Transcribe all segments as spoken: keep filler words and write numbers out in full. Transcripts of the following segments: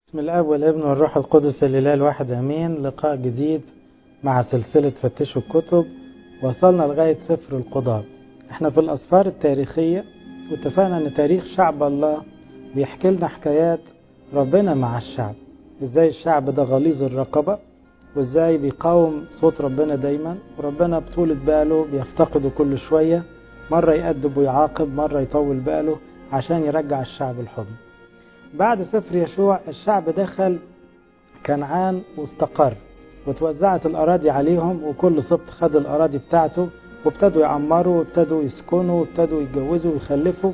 بسم الاب والابن والروح القدس الاله الواحد امين. لقاء جديد مع سلسله فتشوا الكتب. وصلنا لغايه سفر القضاء. احنا في الاسفار التاريخيه واتفقنا ان تاريخ شعب الله بيحكي لنا حكايات ربنا مع الشعب، ازاي الشعب ده غليظ الرقبه وازاي بيقاوم صوت ربنا دايما، وربنا بطولة باله بيفتقده كل شويه، مره يأدب ويعاقب، مره يطول باله عشان يرجع الشعب الحضن. بعد سفر يشوع الشعب دخل كنعان واستقر وتوزعت الأراضي عليهم، وكل سبط خد الأراضي بتاعته وابتدوا يعمروا وابتدوا يسكنوا وابتدوا يتجوزوا ويخلفوا.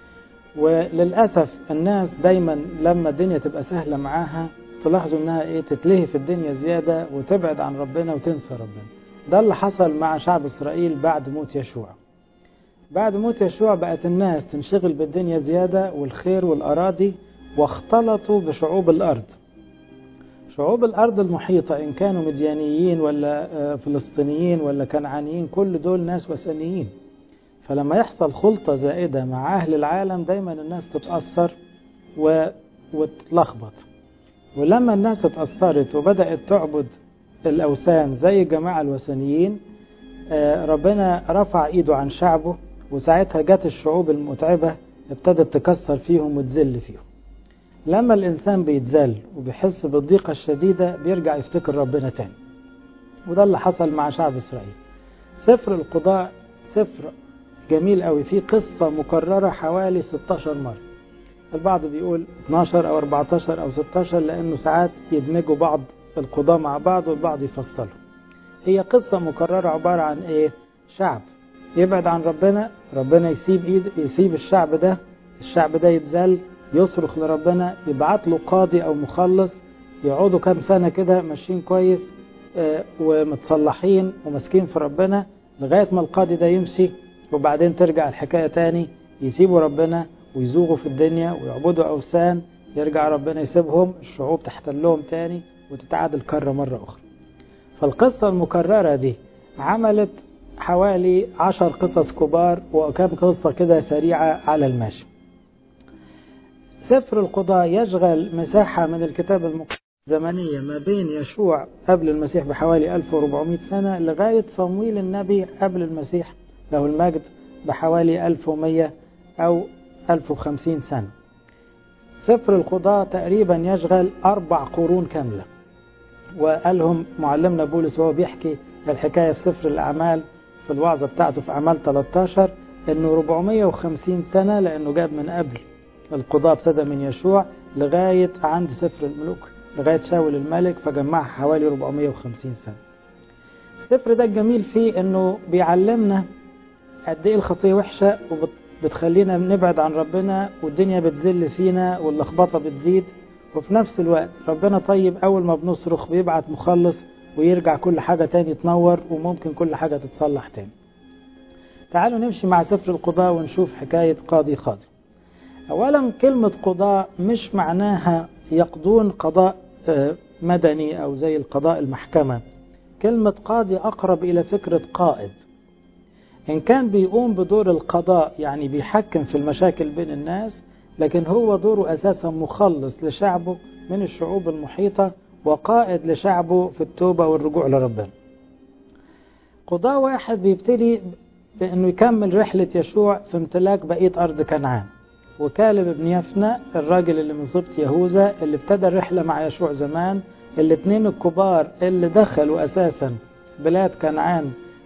وللأسف الناس دايما لما الدنيا تبقى سهلة معاها تلاحظوا انها ايه تتلهي في الدنيا زيادة وتبعد عن ربنا وتنسى ربنا. ده اللي حصل مع شعب إسرائيل بعد موت يشوع. بعد موت يشوع بقت الناس تنشغل بالدنيا زيادة والخير والأراضي، واختلطوا بشعوب الأرض. شعوب الأرض المحيطة إن كانوا مديانيين ولا فلسطينيين ولا كنعانيين، كل دول ناس وثنيين. فلما يحصل خلطة زائدة مع أهل العالم دايما الناس تتأثر و... وتتلخبط. ولما الناس اتأثرت وبدأت تعبد الأوثان زي الجماعة الوثنيين، ربنا رفع إيده عن شعبه، وساعتها جت الشعوب المتعبة ابتدت تكسر فيهم وتذل فيهم. لما الإنسان بيتذل وبيحس بالضيقة الشديدة بيرجع يفتكر ربنا تاني، وده اللي حصل مع شعب إسرائيل. سفر القضاء سفر جميل قوي، فيه قصة مكررة حوالي ستاشر مرة. البعض بيقول اتناشر أو أربعتاشر أو ستاشر لأنه ساعات يدمجوا بعض القضاء مع بعض والبعض يفصلوا. هي قصة مكررة عبارة عن ايه؟ شعب يبعد عن ربنا، ربنا يسيب ايد يسيب الشعب ده، الشعب ده يتذل، يصرخ لربنا، يبعت له قاضي او مخلص، يقعدوا كام سنة كده ماشيين كويس اه ومتصلحين ومسكين في ربنا لغاية ما القاضي ده يمشي، وبعدين ترجع الحكاية تاني، يسيبوا ربنا ويزوغوا في الدنيا ويعبدوا أوثان، يرجع ربنا يسيبهم، الشعوب تحتلهم تاني وتتعاد الكرة مرة أخرى. فالقصة المكررة دي عملت حوالي عشر قصص كبار وكم قصة كده سريعة على الماشي. سفر القضاء يشغل مساحة من الكتاب المقدس زمنية ما بين يشوع قبل المسيح بحوالي ألف وأربعمائة سنة لغاية صمويل النبي قبل المسيح له المجد بحوالي ألف ومائة أو ألف وخمسين سنة. سفر القضاء تقريبا يشغل أربع قرون كاملة. وقالهم معلمنا بولس وهو بيحكي الحكاية في سفر الأعمال في الوعظة بتاعته في أعمال ثلاثة عشر إنه أربعمائة وخمسين سنة، لأنه جاب من قبل القضاء ابتدى من يشوع لغاية عند سفر الملوك لغاية شاول الملك، فجمعها حوالي أربعمائة وخمسين سنة. السفر ده الجميل فيه إنه بيعلمنا قد إيه الخطية وحشة وبتخلينا نبعد عن ربنا والدنيا بتذل فينا واللخبطة بتزيد، وفي نفس الوقت ربنا طيب، أول ما بنصرخ بيبعت مخلص ويرجع كل حاجة تاني تنور وممكن كل حاجة تتصلح تاني. تعالوا نمشي مع سفر القضاء ونشوف حكاية قاضي قاضي. أولا كلمة قضاء مش معناها يقضون قضاء مدني أو زي القضاء المحكمة. كلمة قاضي أقرب إلى فكرة قائد، إن كان بيقوم بدور القضاء يعني بيحكم في المشاكل بين الناس، لكن هو دوره أساسا مخلص لشعبه من الشعوب المحيطة وقائد لشعبه في التوبة والرجوع لربنا. قضاء واحد بيبتدي بأنه يكمل رحلة يشوع في امتلاك بقية أرض كنعان، وكالب بن يفنى الراجل اللي من سبط يهوذا اللي ابتدى الرحلة مع يشوع زمان، الاثنين الكبار اللي دخلوا أساسا بلاد كنعان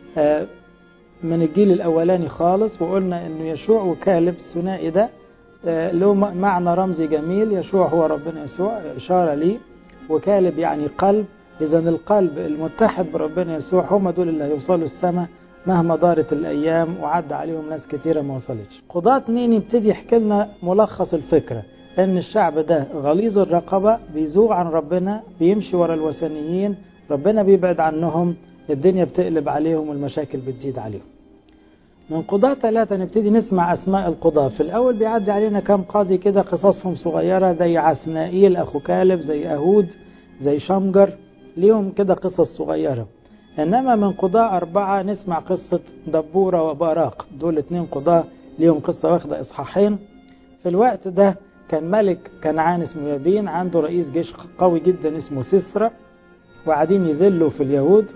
من الجيل الأولاني خالص. وقلنا أنه يشوع وكالب الثنائي ده له معنى رمزي جميل، يشوع هو ربنا يسوع إشارة ليه، وكالب يعني قلب. إذا القلب المتحد بربنا يسوع هم دول اللي هيوصلوا السماء مهما دارت الأيام وعد عليهم ناس كتيرة ما وصلتش. قضاة اتنين يبتدي يحكي لنا ملخص الفكرة، إن الشعب ده غليظ الرقبة بيزوغ عن ربنا، بيمشي ورا الوثنيين، ربنا بيبعد عنهم، الدنيا بتقلب عليهم والمشاكل بتزيد عليهم. من قضاة ثلاثة نبتدي نسمع أسماء القضاة. في الأول بيعدي علينا كم قاضي كده قصصهم صغيرة زي عثنائيل أخو كالب، زي أهود، زي شمجر، ليهم كده قصص صغيرة. إنما من قضاة أربعة نسمع قصة دبورة وباراق، دول اتنين قضاة ليهم قصة واخدة إصحاحين. في الوقت ده كان ملك كنعان اسمه يابين عنده رئيس جيش قوي جدا اسمه سيسرا، وقاعدين يذلوا في اليهود.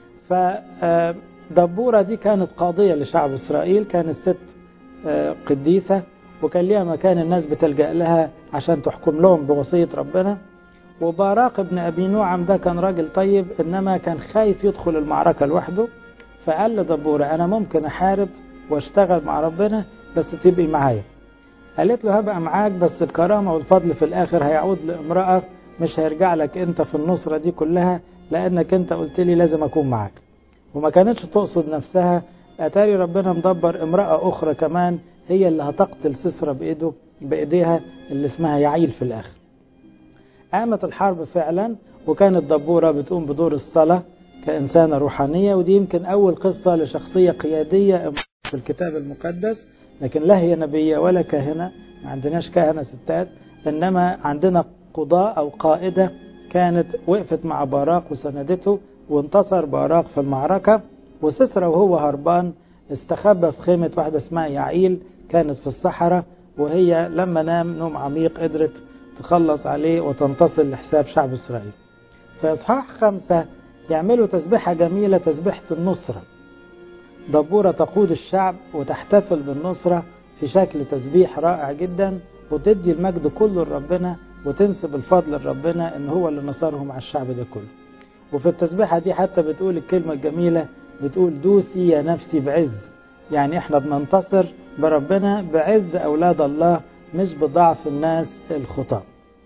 فدبورة دي كانت قاضية لشعب إسرائيل، كانت ست قديسة وكان ليها مكان الناس بتلجأ لها عشان تحكم لهم بوصية ربنا. وباراق ابن أبي نوعم ده كان راجل طيب، إنما كان خايف يدخل المعركة لوحده، فقال لدبورة أنا ممكن أحارب واشتغل مع ربنا بس تبقي معايا. قالت له هبقى معاك بس الكرامة والفضل في الآخر هيعود لامرأة، مش هيرجع لك أنت في النصرة دي كلها، لأنك أنت قلت لي لازم أكون معاك. وما كانتش تقصد نفسها، أتاري ربنا مدبر امرأة أخرى كمان هي اللي هتقتل سيسرا بإيده بإيديها اللي اسمها يعيل في الآخر. قامت الحرب فعلا، وكانت دبورة بتقوم بدور الصلاة كإنسانة روحانية، ودي يمكن أول قصة لشخصية قيادية في الكتاب المقدس. لكن لا هي نبية ولا كاهنة، ما عندناش كاهنة ستات، إنما عندنا قضاء أو قائدة كانت وقفت مع باراق وسندته، وانتصر باراق في المعركة. وسيسرا وهو هربان استخبى في خيمة واحدة اسمها يعيل كانت في الصحراء، وهي لما نام نوم عميق قدرت تخلص عليه وتنتصر لحساب شعب إسرائيل. في إصحاح خمسة يعملوا تسبيحة جميلة، تسبيحة النصرة. دبورة تقود الشعب وتحتفل بالنصرة في شكل تسبيح رائع جدا، وتدي المجد كله لربنا وتنسب الفضل لربنا ان هو اللي نصرهم على الشعب ده كله. وفي التسبيحة دي حتى بتقول الكلمة الجميلة، بتقول دوسي يا نفسي بعز، يعني احنا بننتصر بربنا بعز أولاد الله مش بضعف الناس الخطاة.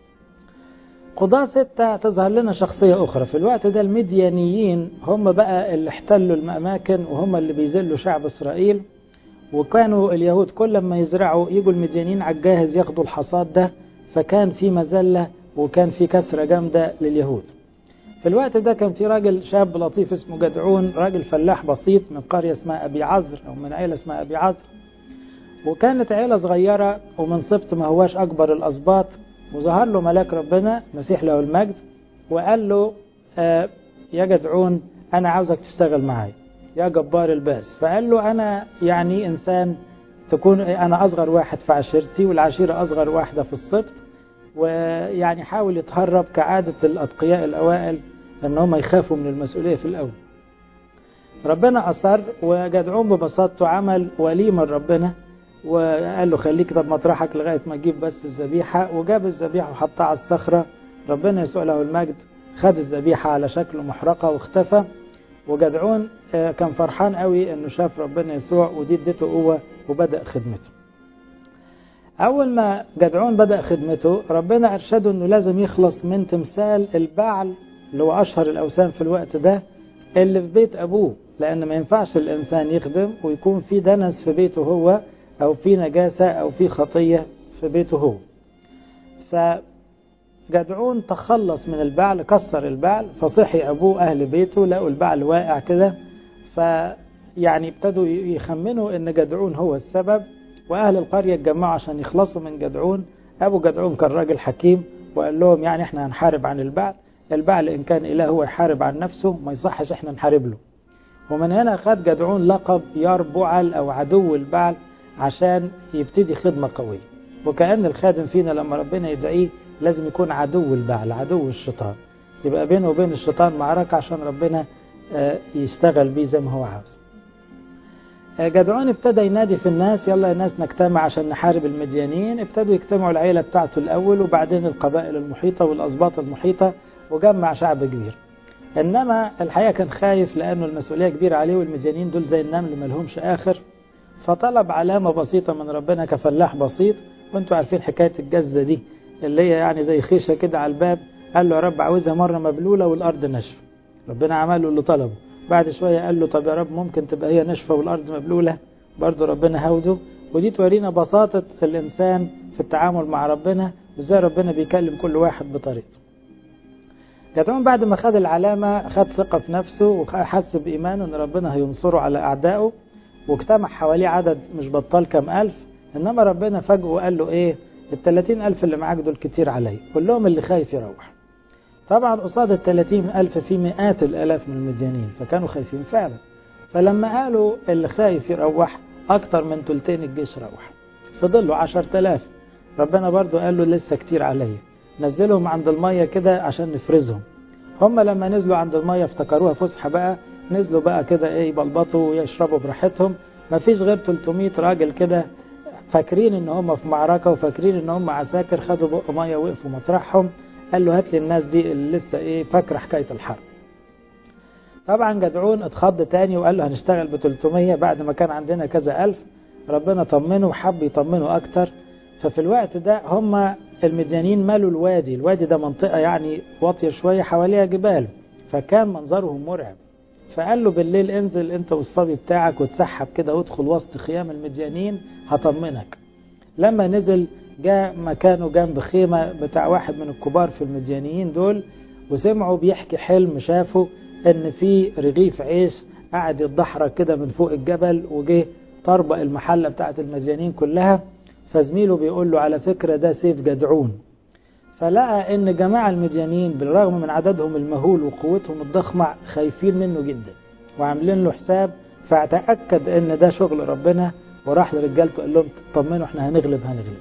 قضاة ستة تظهر لنا شخصية أخرى. في الوقت ده المديانيين هم بقى اللي احتلوا الأماكن وهم اللي بيذلوا شعب إسرائيل، وكانوا اليهود كل ما يزرعوا يجوا المديانيين على الجاهز ياخدوا الحصاد ده، فكان في مذلة وكان في كسرة جامدة لليهود. في الوقت ده كان في راجل شاب لطيف اسمه جدعون، راجل فلاح بسيط من قرية اسمها أبي عذر أو من عيلة اسمها أبي عذر، وكانت عيلة صغيرة ومن سبط ما هواش أكبر الأسباط. وظهر له ملاك ربنا مسيح له المجد وقال له آه يا جدعون أنا عاوزك تشتغل معايا يا جبار الباس. فقال له أنا يعني إنسان تكون أنا أصغر واحد في عشيرتي والعشيرة أصغر واحدة في السبط، ويعني حاول يتهرب كعادة الأتقياء الأوائل أن هم يخافوا من المسؤولية في الأول. ربنا أصر، وجدعون ببساطته عمل وليمة ربنا وقال له خليك طب مطرحك لغاية ما تجيب بس الذبيحة، وجاب الذبيحة وحطها على الصخرة. ربنا يسوع له المجد خد الذبيحة على شكل محرقة واختفى. وجدعون كان فرحان قوي انه شاف ربنا يسوع، ودي ادته قوة وبدأ خدمته. اول ما جدعون بدأ خدمته ربنا ارشده انه لازم يخلص من تمثال البعل اللي هو اشهر الاوثان في الوقت ده اللي في بيت ابوه، لان ما ينفعش الانسان يخدم ويكون في دنس في بيته هو او في نجاسة او في خطية في بيته هو. فجدعون تخلص من البعل، كسر البعل، فصحي ابوه اهل بيته لقوا البعل واقع كده، فيعني ابتدوا يخمنوا ان جدعون هو السبب، واهل القرية اتجمعوا عشان يخلصوا من جدعون. ابو جدعون كان راجل حكيم وقال لهم يعني احنا هنحارب عن البعل، البعل ان كان اله هو يحارب عن نفسه ما يصحش احنا نحارب له. ومن هنا خد جدعون لقب يربعل او عدو البعل عشان يبتدي خدمة قوية. وكأن الخادم فينا لما ربنا يدعيه لازم يكون عدو البعل، عدو الشيطان، يبقى بينه وبين الشيطان معركة عشان ربنا يشتغل بيه زي ما هو عاوز. جدعون ابتدى ينادي في الناس يلا يا ناس نجتمع عشان نحارب المديانين. ابتدوا يجتمعوا العيلة بتاعته الأول وبعدين القبائل المحيطة والأسباط المحيطة، وجمع شعب كبير. إنما الحقيقة كان خايف لأنه المسؤولية كبيرة عليه، والمديانين دول زي النمل ملهمش آخر. فطلب علامة بسيطة من ربنا كفلاح بسيط، وانتوا عارفين حكاية الجزة دي اللي هي يعني زي خيشة كده على الباب. قال له يا رب عاوزها مرة مبلولة والأرض نشفة. ربنا عمل له اللي طلبه. بعد شوية قال له طب يا رب ممكن تبقى هي نشفة والأرض مبلولة؟ برضو ربنا هوده. ودي تورينا بساطة الإنسان في التعامل مع ربنا وإزاي ربنا بيكلم كل واحد بطريقته. جدعون بعد ما خد العلامة خد ثقة في نفسه وحس بإيمانه أن ربنا هينصره على أعدائه، واجتمع حواليه عدد مش بطال كم ألف. إنما ربنا فجأة وقال له إيه؟ الثلاثين ألف اللي معاك دول كتير علي، كلهم اللي خايف يروح. طبعا قصاد الثلاثين ألف في مئات الآلاف من المديانين، فكانوا خايفين فعلا. فلما قالوا اللي خايف يروح أكتر من ثلثين الجيش روح، فضلوا عشرة آلاف. ربنا برضو قال له لسه كتير عليا، نزلهم عند المية كده عشان نفرزهم. هم لما نزلوا عند المية افتكروها فسحة بقى، نزلوا بقى كده ايه يبلبطوا ويشربوا براحتهم. ما فيش غير ثلاثمية راجل كده فاكرين ان هم في معركة وفاكرين ان هم عساكر، خدوا بق مية وقفوا مطرحهم. قال له هات لي الناس دي اللي لسه ايه فاكرة حكاية الحرب. طبعا جدعون اتخض تاني وقال له هنشتغل ب ثلاثمية بعد ما كان عندنا كذا ألف. ربنا طمنه وحب يطمنه أكتر. ففي الوقت ده هم المديانين مالوا الوادي. الوادي ده منطقة يعني واطية شوية حواليها جبال، فكان منظرهم مرعب. فقال له بالليل انزل انت والصبي بتاعك وتسحب كده وادخل وسط خيام المديانين هطمنك. لما نزل جاء مكانه جنب خيمة بتاع واحد من الكبار في المديانيين دول، وسمعوا بيحكي حلم شافه ان في رغيف عيش قاعد يتدحرج كده من فوق الجبل، وجه طربق المحلة بتاعت المديانين كلها. فزميله بيقول له على فكرة ده سيف جدعون. فلقى ان جماعة المديانين بالرغم من عددهم المهول وقوتهم الضخمة خايفين منه جدا وعاملين له حساب. فاعتأكد ان ده شغل ربنا، وراح لرجالته قال لهم طمنوا احنا هنغلب هنغلب.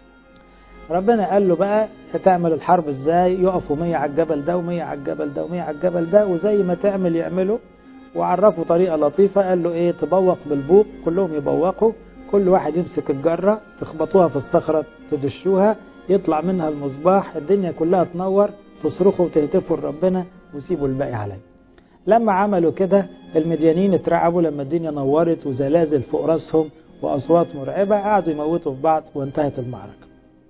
ربنا قال له بقى تعمل الحرب ازاي؟ يقفوا مية على الجبل ده ومية على الجبل ده ومية على الجبل ده، وزي ما تعمل يعملوا. وعرفوا طريقة لطيفة، قال له ايه تبوق بالبوق، كلهم يبوقوا، كل واحد يمسك الجرة تخبطوها في الصخرة تدشوها يطلع منها المصباح، الدنيا كلها تنور، تصرخوا وتهتفوا لربنا وسيبوا الباقي عليه. لما عملوا كده المديانين اترعبوا لما الدنيا نورت وزلازل فوق راسهم وأصوات مرعبة، قعدوا يموتوا في بعض وانتهت المعركة.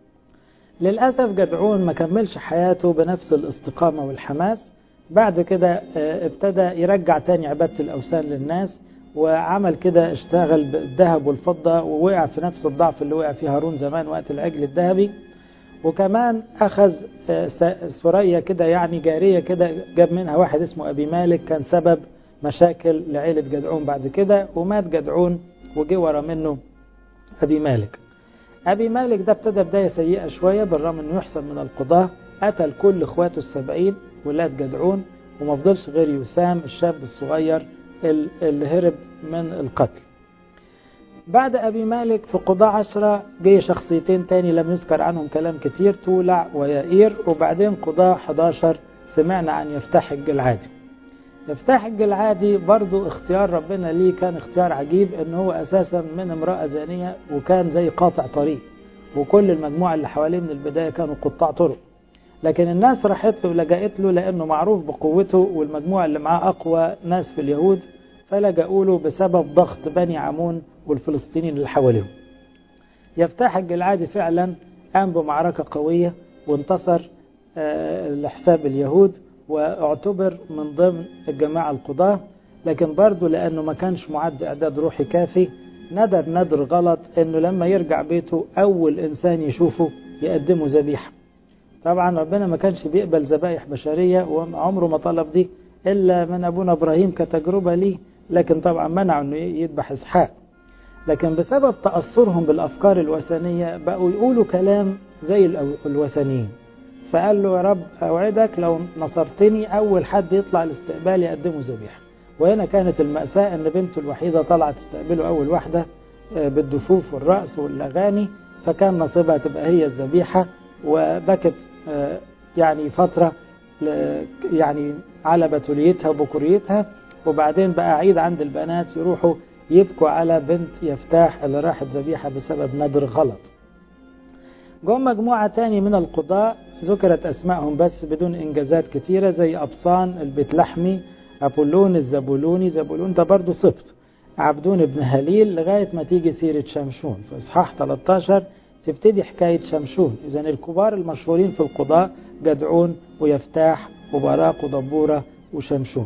للأسف جدعون ما كملش حياته بنفس الاستقامة والحماس. بعد كده ابتدى يرجع تاني عبادة الأوثان للناس، وعمل كده اشتغل بالذهب والفضة، ووقع في نفس الضعف اللي وقع فيه هارون زمان وقت العجل الذهبي. وكمان أخذ سورية كده يعني جارية كده، جاب منها واحد اسمه أبي مالك كان سبب مشاكل لعيلة جدعون بعد كده، ومات جدعون وجي ورا منه أبي مالك. أبي مالك ده ابتدى بداية سيئة شوية، بالرغم أنه يحسب من القضاة، قتل كل إخواته السبعين ولاد جدعون، وما فضلش غير يسام الشاب الصغير اللي هرب من القتل. بعد أبي مالك في قضاء عشرة جاي شخصيتين تاني لم يذكر عنهم كلام كتير، تولع ويائير. وبعدين قضاء حداشر سمعنا عن يفتح الجلعادي. يفتح الجلعادي برضو اختيار ربنا ليه كان اختيار عجيب، ان هو اساسا من امرأة زانية وكان زي قاطع طريق، وكل المجموعة اللي حواليه من البداية كانوا قطاع طرق، لكن الناس راحت له ولجأت له لانه معروف بقوته والمجموعة اللي معاه اقوى ناس في اليهود، فلجأوا له بسبب ضغط بني عمون والفلسطينيين اللي حواليهم. يفتح الجلعادي فعلا قام بمعركة قوية وانتصر لحساب اليهود، واعتبر من ضمن الجماعة القضاة، لكن برضه لأنه ما كانش معد إعداد روحي كافي ندر ندر غلط أنه لما يرجع بيته أول إنسان يشوفه يقدمه ذبيحة. طبعا ربنا ما كانش بيقبل ذبائح بشرية وعمره ما طلب دي إلا من أبونا إبراهيم كتجربة ليه، لكن طبعا منعوا أنه يذبح إسحاق. لكن بسبب تأثرهم بالأفكار الوثنية بقوا يقولوا كلام زي الوثنيين، فقال له يا رب أوعدك لو نصرتني أول حد يطلع الاستقبال يقدمه ذبيحة. وهنا كانت المأساة أن بنته الوحيدة طلعت تستقبله أول واحدة بالدفوف والرأس والأغاني، فكان نصيبها تبقى هي الذبيحة. وبكت يعني فترة يعني على بتوليتها وبكوريتها، وبعدين بقى عيد عند البنات يروحوا يبكوا على بنت يفتاح اللي راحت ذبيحة بسبب ندر غلط. جم مجموعة تاني من القضاء ذكرت أسمائهم بس بدون إنجازات كتيرة، زي أبصان البتلحمي، أبولون الزبولوني، زبولون ده برضو سبط، عبدون ابن هليل، لغاية ما تيجي سيرة شمشون في إصحاح ثلاثة عشر تبتدي حكاية شمشون. إذن الكبار المشهورين في القضاء جدعون ويفتاح وبراق ودبورة وشمشون.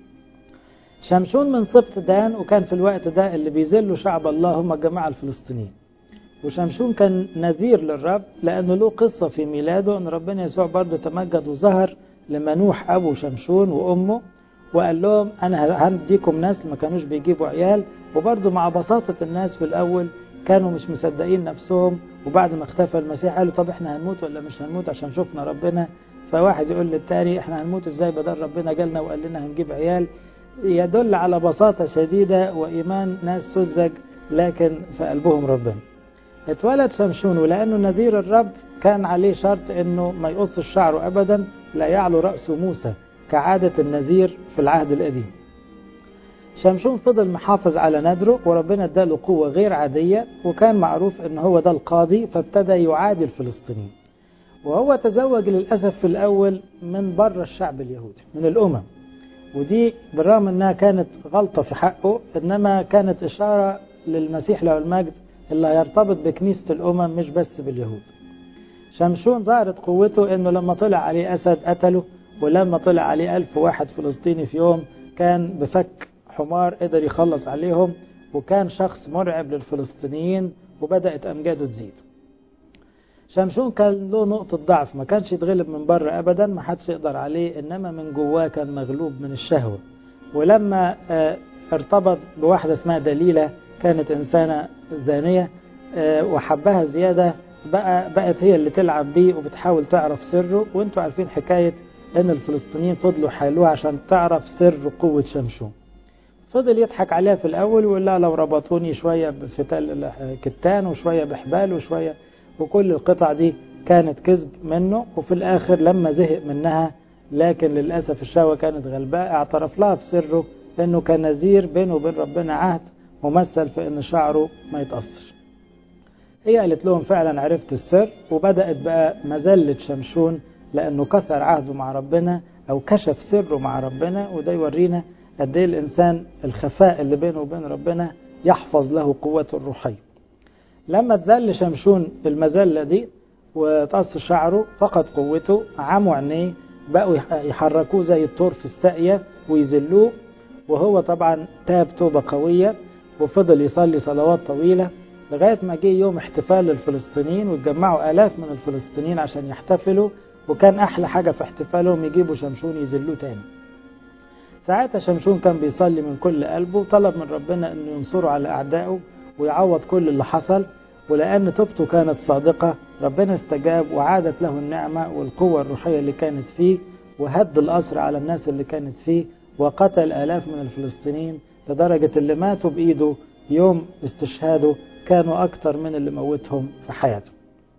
شمشون من سبط دان، وكان في الوقت ده اللي بيذلوا شعب الله هم الجماعة الفلسطينيين. وشمشون كان نذير للرب لأنه له قصة في ميلاده أن ربنا يسوع برضه تمجد وظهر لمنوح أبو شمشون وأمه وقال لهم أنا هنديكم ناس ما كانوش بيجيبوا عيال. وبرضه مع بساطة الناس في الأول كانوا مش مصدقين نفسهم، وبعد ما اختفى المسيح قالوا طب احنا هنموت ولا مش هنموت عشان شفنا ربنا. فواحد يقول للتاني احنا هنموت ازاي بدل ربنا جالنا وقال لنا هنجيب عيال. يدل على بساطة شديدة وإيمان ناس سذج لكن في قلبهم ربنا. اتولد شمشون، ولأنه نذير الرب كان عليه شرط أنه ما يقص شعره أبدا، لا يعلو رأسه موسى كعادة النذير في العهد القديم. شمشون فضل محافظ على نذره، وربنا اداله قوة غير عادية، وكان معروف أنه هو ده القاضي، فابتدى يعادي الفلسطينيين. وهو تزوج للأسف في الأول من بره الشعب اليهودي، من الأمم، ودي بالرغم أنها كانت غلطة في حقه، إنما كانت إشارة للمسيح له المجد اللي هيرتبط بكنيسة الأمم مش بس باليهود. شمشون ظهرت قوته أنه لما طلع عليه أسد قتله، ولما طلع عليه ألف واحد فلسطيني في يوم كان بفك حمار قدر يخلص عليهم، وكان شخص مرعب للفلسطينيين، وبدأت أمجاده تزيد. شمشون كان له نقطة ضعف، ما كانش يتغلب من بره أبدا، ما حدش يقدر عليه، إنما من جواه كان مغلوب من الشهوة. ولما ارتبط بواحدة اسمها دليلة، كانت إنسانة زانية وحبها زيادة، بقى بقت هي اللي تلعب بيه وبتحاول تعرف سره. وانتوا عارفين حكاية ان الفلسطينيين فضلوا حالوها عشان تعرف سر قوة شمشون. فضل يضحك عليها في الأول ويقول لها لو ربطوني شوية بفتال كتان وشوية بحبال وشوية، وكل القطع دي كانت كذب منه. وفي الآخر لما زهق منها، لكن للأسف الشهوة كانت غلباء، اعترف لها بسره انه كان نذير بينه وبين ربنا عهد ممثل في ان شعره ما يتأثر. هي قالت لهم فعلا عرفت السر، وبدأت بقى مذلة شمشون لأنه كسر عهده مع ربنا أو كشف سره مع ربنا. وده يورينا قد ايه الإنسان الخفاء اللي بينه وبين ربنا يحفظ له قوته الروحية. لما تذل شمشون المذلة دي وتقص شعره فقد قوته، عموا عينيه، بقوا يحركوه زي الطور في الساقية ويذلوه. وهو طبعا تاب توبة قوية وفضل يصلي صلوات طويلة لغاية ما جه يوم احتفال للفلسطينيين، واتجمعوا آلاف من الفلسطينيين عشان يحتفلوا. وكان أحلى حاجة في احتفالهم يجيبوا شمشون يذلوه تاني. ساعتها شمشون كان بيصلي من كل قلبه، وطلب من ربنا أنه ينصره على أعدائه ويعوض كل اللي حصل. ولأن توبته كانت صادقة ربنا استجاب وعادت له النعمة والقوة الروحية اللي كانت فيه، وهد الأسر على الناس اللي كانت فيه، وقتل آلاف من الفلسطينيين لدرجة اللي ماتوا بإيده يوم استشهاده كانوا أكتر من اللي موتهم في حياته.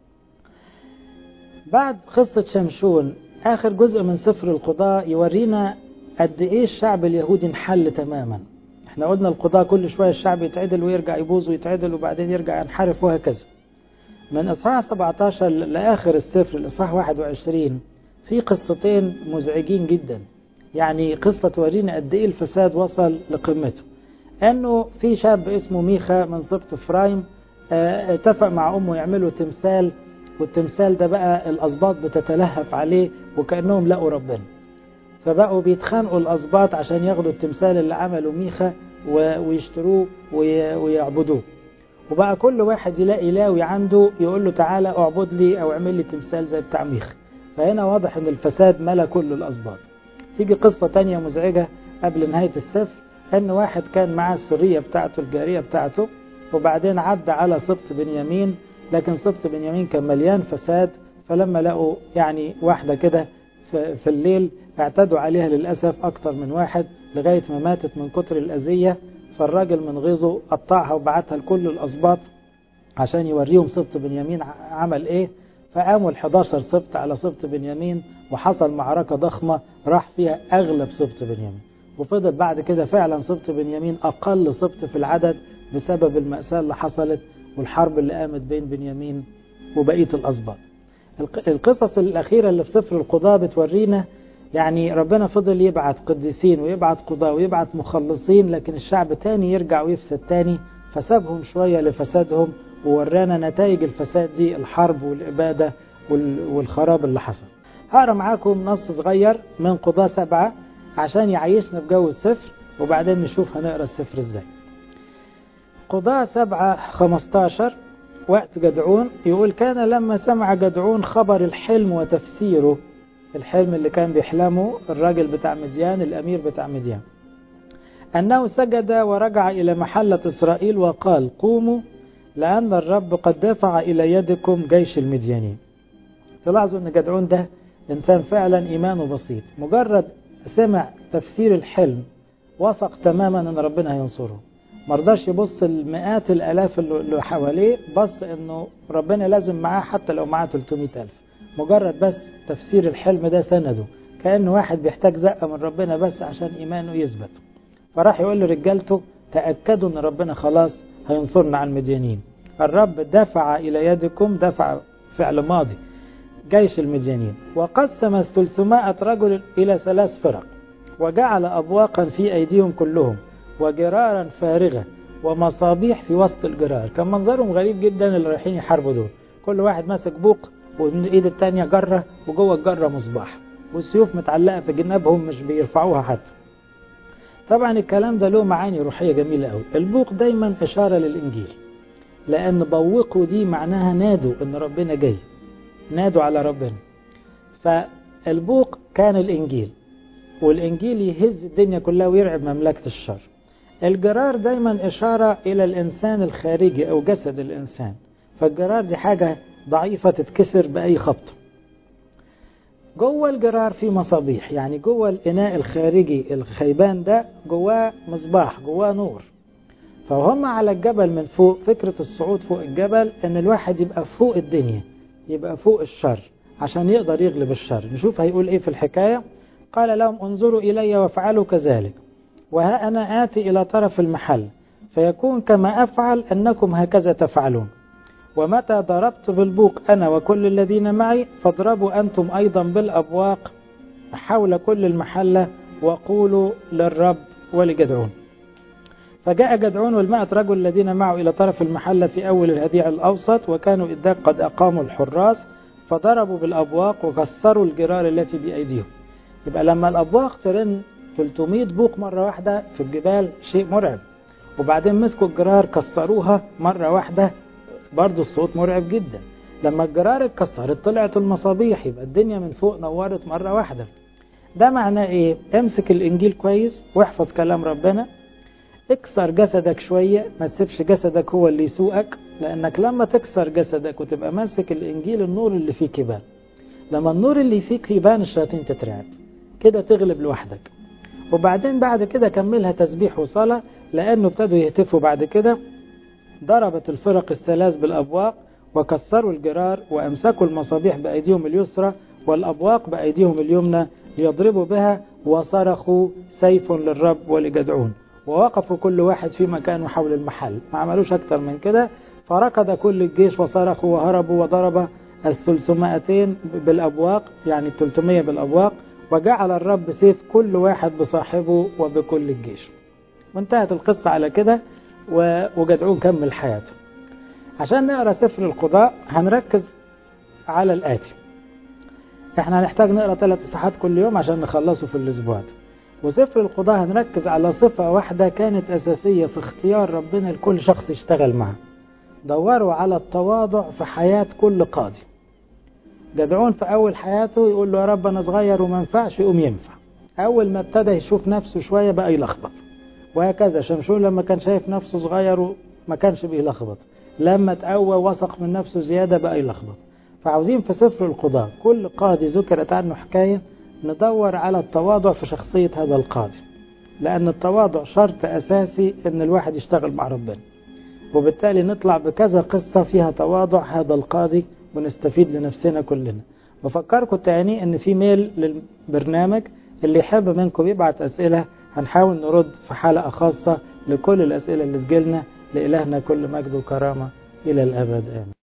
بعد قصة شمشون آخر جزء من سفر القضاء يورينا قد إيه الشعب اليهودي انحل تماما. احنا قلنا القضاء كل شوية الشعب يتعدل ويرجع يبوظ ويتعدل وبعدين يرجع ينحرف وهكذا. من إصحاح سبعة عشر لآخر السفر الإصحاح واحد وعشرين في قصتين مزعجين جدا. يعني قصة تورينا قد إيه الفساد وصل لقمته. أنه في شاب اسمه ميخا من سبط إفرايم اه اتفق مع أمه يعملوا تمثال، والتمثال ده بقى الأسباط بتتلهف عليه وكأنهم لقوا ربنا، فبقوا بيتخانقوا الأسباط عشان ياخدوا التمثال اللي عمله ميخا ويشتروه ويعبدوه. وبقى كل واحد يلاقي لاوي عنده يقول له تعالى اعبد لي أو اعمل لي تمثال زي بتاع ميخا. فهنا واضح أن الفساد ملا كل الأسباط. تيجي قصة تانية مزعجة قبل نهاية السفر، أن واحد كان معاه السرية بتاعته الجارية بتاعته، وبعدين عدى على سبط بنيامين، لكن سبط بنيامين كان مليان فساد. فلما لقوا يعني واحدة كده في الليل اعتدوا عليها للأسف أكتر من واحد لغاية ما ماتت من كتر الأذية. فالراجل من غيظه قطعها وبعتها لكل الأسباط عشان يوريهم سبط بنيامين عمل إيه. فقاموا الحداشر سبط على سبط بنيامين، وحصل معركة ضخمة راح فيها أغلب سبط بنيامين. وفضل بعد كده فعلا سبط بنيامين أقل سبط في العدد بسبب المأساة اللي حصلت والحرب اللي قامت بين بنيامين وبقية الأسباط. القصص الأخيرة اللي في سفر القضاء بتورينا يعني ربنا فضل يبعت قديسين ويبعت قضاء ويبعت مخلصين، لكن الشعب تاني يرجع ويفسد تاني، فسابهم شوية لفسادهم وورانا نتائج الفساد دي الحرب والإبادة والخراب اللي حصل. هقرأ معاكم نص صغير من قضاء سبعة عشان يعيشنا بجو السفر، وبعدين نشوف هنقرأ السفر ازاي. قضاء سبعة خمستاشر وقت جدعون يقول كان لما سمع جدعون خبر الحلم وتفسيره، الحلم اللي كان بيحلمه الراجل بتاع مديان الأمير بتاع مديان، أنه سجد ورجع إلى محلة إسرائيل وقال قوموا لأن الرب قد دفع إلى يدكم جيش المديانين. تلاحظوا أن جدعون ده إنسان فعلا إيمانه بسيط، مجرد سمع تفسير الحلم وثق تماما أن ربنا هينصره، مرضاش يبص المئات الالاف اللي حواليه، بص انه ربنا لازم معاه حتى لو معاه ثلاثمائة ألف. مجرد بس تفسير الحلم ده سنده، كأنه واحد بيحتاج زقة من ربنا بس عشان إيمانه يثبت. فراح يقول لرجالته تأكدوا ان ربنا خلاص هينصرنا على المديانين. الرب دفع إلى يدكم، دفع فعل ماضي، جيش المديانين، وقسم الثلثمائة رجل إلى ثلاث فرق، وجعل أبواقا في أيديهم كلهم، وجرارا فارغة، ومصابيح في وسط الجرار. كان منظرهم غريب جدا اللي رايحين يحاربوا دول، كل واحد ماسك بوق ومن ايد التانية جرة، وجوه الجرة مصباح، والسيوف متعلقة في جنابهم مش بيرفعوها حتى. طبعا الكلام ده له معاني روحية جميلة قوي. البوق دايما إشارة للإنجيل، لأن بوقوا دي معناها نادوا إن ربنا جاي، نادوا على ربنا. فالبوق كان الإنجيل، والإنجيل يهز الدنيا كلها ويرعب مملكة الشر. الجرار دايما إشارة إلى الإنسان الخارجي أو جسد الإنسان، فالجرار دي حاجة ضعيفة تتكسر بأي خبط. جوه الجرار في مصابيح، يعني جوه الإناء الخارجي الخيبان ده جواه مصباح، جواه نور. فهم على الجبل من فوق، فكرة الصعود فوق الجبل ان الواحد يبقى فوق الدنيا، يبقى فوق الشر عشان يقدر يغلب الشر. نشوف هيقول ايه في الحكاية. قال لهم انظروا إلي وافعلوا كذلك، وها أنا آتي إلى طرف المحل، فيكون كما أفعل أنكم هكذا تفعلون. ومتى ضربت بالبوق أنا وكل الذين معي، فاضربوا أنتم أيضا بالأبواق حول كل المحلة، وقولوا للرب ولجدعون. فجاء جدعون والمائة رجل الذين معه إلى طرف المحلة في أول الهديع الأوسط، وكانوا إذ قد أقاموا الحراس، فضربوا بالأبواق وكسروا الجرار التي بأيديهم. يبقى لما الأبواق ترن ثلاثمائة بوق مرة واحدة في الجبال شيء مرعب، وبعدين مسكوا الجرار كسروها مرة واحدة، برضو الصوت مرعب جدا. لما الجرار اتكسرت طلعت المصابيح، يبقى الدنيا من فوق نورت مرة واحدة. ده معناه ايه؟ امسك الانجيل كويس واحفظ كلام ربنا، اكسر جسدك شوية، ما تسيبش جسدك هو اللي يسوقك، لانك لما تكسر جسدك وتبقى ماسك الانجيل النور اللي فيك يبان. لما النور اللي فيك يبان الشياطين تترعب، كده تغلب لوحدك. وبعدين بعد كده كملها تسبيح وصلاة، لانه ابتدوا يهتفوا بعد كده. ضربت الفرق الثلاث بالأبواق وكسروا الجرار، وأمسكوا المصابيح بأيديهم اليسرى والأبواق بأيديهم اليمنى ليضربوا بها، وصرخوا سيف للرب ولجدعون. ووقفوا كل واحد في مكانه حول المحل، ما عملوش أكتر من كده. فركض كل الجيش وصرخوا وهربوا، وضرب الثلثمائتين بالأبواق، يعني الثلثمية بالأبواق، وجعل الرب سيف كل واحد بصاحبه وبكل الجيش. وانتهت القصة على كده، وجدعون كمل حياته. عشان نقرأ سفر القضاء هنركز على الآتي. احنا هنحتاج نقرأ ثلاث صفحات كل يوم عشان نخلصه في الأسبوع ده. وسفر القضاء هنركز على صفة واحدة كانت أساسية في اختيار ربنا لكل شخص يشتغل معه. دوروا على التواضع في حياة كل قاضي. جدعون في أول حياته يقول له يا رب أنا صغير وما ينفعش، يقوم ينفع. أول ما ابتدى يشوف نفسه شوية بقى يلخبط. وهكذا شمشون لما كان شايف نفسه صغير ما كانش بيلخبط، لما تقوى وثق من نفسه زيادة بقى يلخبط. فعاوزين في سفر القضاء كل قاضي ذكرت عنه حكاية ندور على التواضع في شخصية هذا القاضي، لأن التواضع شرط أساسي إن الواحد يشتغل مع ربنا. وبالتالي نطلع بكذا قصة فيها تواضع هذا القاضي ونستفيد لنفسنا كلنا. بفكركم تاني إن في ميل للبرنامج، اللي يحب منكم يبعت أسئلة هنحاول نرد في حلقة خاصة لكل الأسئلة اللي تجيلنا. لإلهنا كل مجد وكرامة إلى الأبد آمين.